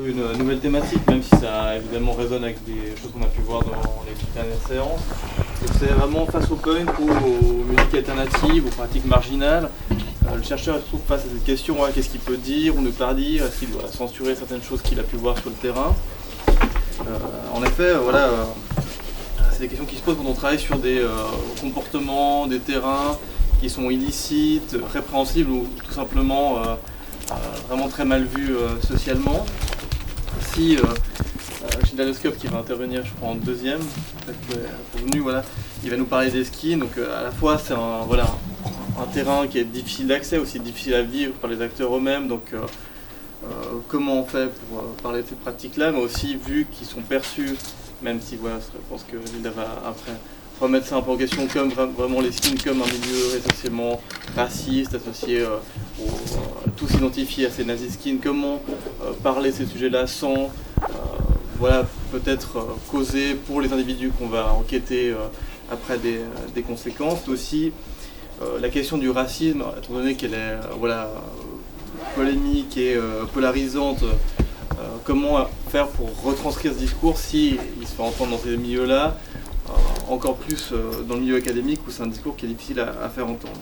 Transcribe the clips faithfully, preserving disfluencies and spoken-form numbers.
une nouvelle thématique, même si ça évidemment résonne avec des choses qu'on a pu voir dans les dernières séances. C'est vraiment face au punk ou aux musiques alternatives, aux pratiques marginales. Euh, le chercheur se trouve face à cette question, ouais, qu'est-ce qu'il peut dire ou ne pas dire, est-ce qu'il doit censurer certaines choses qu'il a pu voir sur le terrain. Euh, en effet, euh, voilà, euh, c'est des questions qui se posent quand on travaille sur des euh, comportements, des terrains qui sont illicites, répréhensibles ou tout simplement euh, euh, vraiment très mal vus euh, socialement. Ici, euh, euh, Gilles Daloscope qui va intervenir, je crois, en deuxième, revenu, voilà, il va nous parler des skis. Donc euh, à la fois c'est un, voilà, un terrain qui est difficile d'accès, aussi difficile à vivre par les acteurs eux-mêmes. Donc euh, euh, comment on fait pour euh, parler de ces pratiques-là, mais aussi vu qu'ils sont perçus, même si voilà, je pense que Gilles va après remettre ça un peu en question, comme vraiment les skins comme un milieu essentiellement raciste, associé euh, aux, euh, tous identifiés à ces nazi skins. Comment euh, parler de ces sujets-là sans euh, voilà, peut-être euh, causer pour les individus qu'on va enquêter euh, après des, euh, des conséquences. Aussi euh, la question du racisme, étant donné qu'elle est euh, voilà, polémique et euh, polarisante, euh, comment faire pour retranscrire ce discours si il se fait entendre dans ces milieux-là, euh, encore plus euh, dans le milieu académique où c'est un discours qui est difficile à, à faire entendre.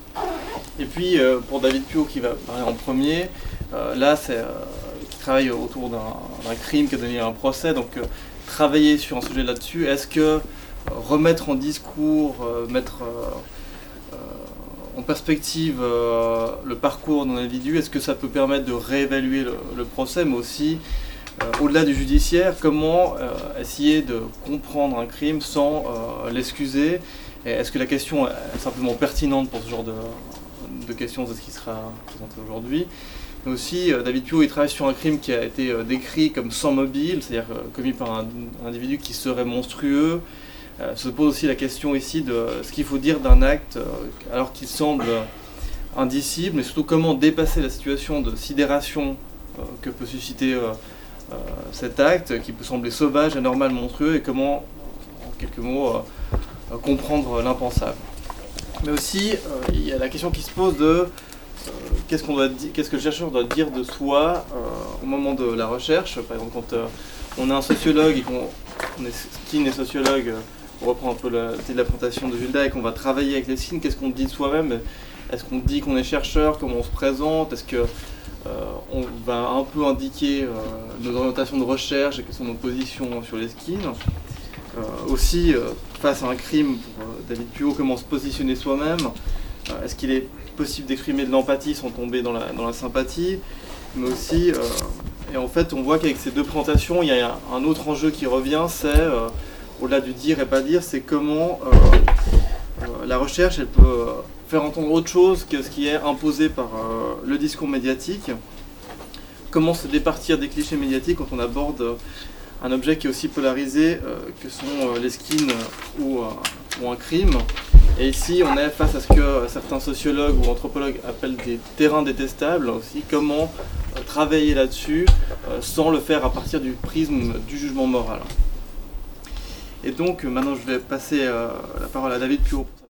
Et puis euh, pour David Puot qui va parler en premier, euh, là c'est euh, qui travaille autour d'un crime qui a donné un procès, donc euh, travailler sur un sujet là-dessus, est-ce que euh, remettre en discours, euh, mettre euh, euh, en perspective euh, le parcours d'un individu, est-ce que ça peut permettre de réévaluer le, le procès, mais aussi euh, au-delà du judiciaire, comment euh, essayer de comprendre un crime sans euh, l'excuser? Est-ce que la question est simplement pertinente pour ce genre de, de questions, c'est ce qui sera présenté aujourd'hui? Mais aussi, euh, David Puot il travaille sur un crime qui a été euh, décrit comme sans mobile, c'est-à-dire euh, commis par un, un individu qui serait monstrueux. Euh, se pose aussi la question ici de ce qu'il faut dire d'un acte euh, alors qu'il semble indicible, mais surtout comment dépasser la situation de sidération euh, que peut susciter euh, euh, cet acte, qui peut sembler sauvage, anormal, monstrueux, et comment, en quelques mots, euh, comprendre l'impensable. Mais aussi, euh, il y a la question qui se pose de euh, qu'est-ce qu'on doit di- qu'est-ce que le chercheur doit dire de soi euh, au moment de la recherche. Par exemple, quand euh, on est un sociologue et qu'on on est skin et sociologue, euh, on reprend un peu la, la présentation de Gilda et qu'on va travailler avec les skins, qu'est-ce qu'on dit de soi-même? Est-ce qu'on dit qu'on est chercheur? Comment on se présente? Est-ce que euh, on va un peu indiquer euh, nos orientations de recherche et quelles sont nos positions sur les skins? Euh, aussi, euh, face à un crime pour euh, David Puot, comment se positionner soi-même? euh, Est-ce qu'il est possible d'exprimer de l'empathie sans tomber dans la, dans la sympathie? Mais aussi, euh, et en fait, on voit qu'avec ces deux présentations, il y a un, un autre enjeu qui revient, c'est, euh, au-delà du dire et pas dire, c'est comment euh, euh, la recherche, elle peut euh, faire entendre autre chose que ce qui est imposé par euh, le discours médiatique. Comment se départir des clichés médiatiques quand on aborde euh, un objet qui est aussi polarisé euh, que sont euh, les skins euh, ou, euh, ou un crime. Et ici, on est face à ce que euh, certains sociologues ou anthropologues appellent des terrains détestables aussi. Comment euh, travailler là-dessus euh, sans le faire à partir du prisme du jugement moral. Et donc, euh, maintenant, je vais passer euh, la parole à David Puot.